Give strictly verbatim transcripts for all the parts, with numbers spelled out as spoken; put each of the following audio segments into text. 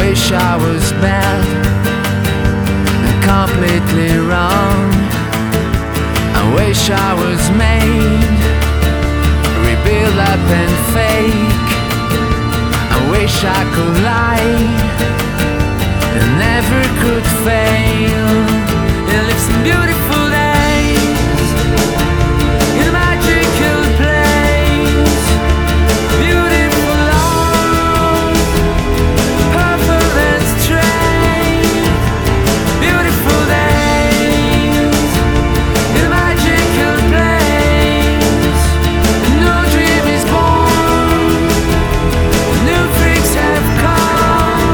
wish I was bad and completely wrong. I wish I was made, rebuild up and fake. I wish I could lie and never could fail, and live some beautiful days in a magical place. Beautiful love, perfect and straight. Beautiful days in a magical place. A new dream is born, new freaks have come.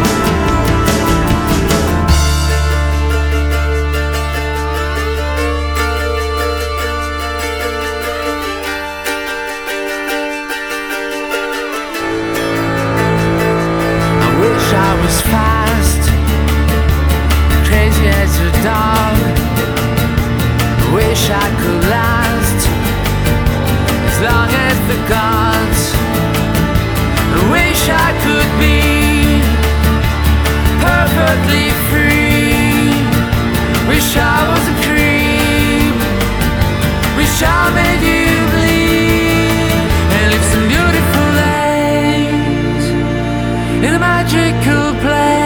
I wish I was fast, crazy as a dog. I wish I could last as long as the gods. I wish I could be perfectly free. Wish I was a creep. Wish I made you bleed and live some beautiful days in a magical place.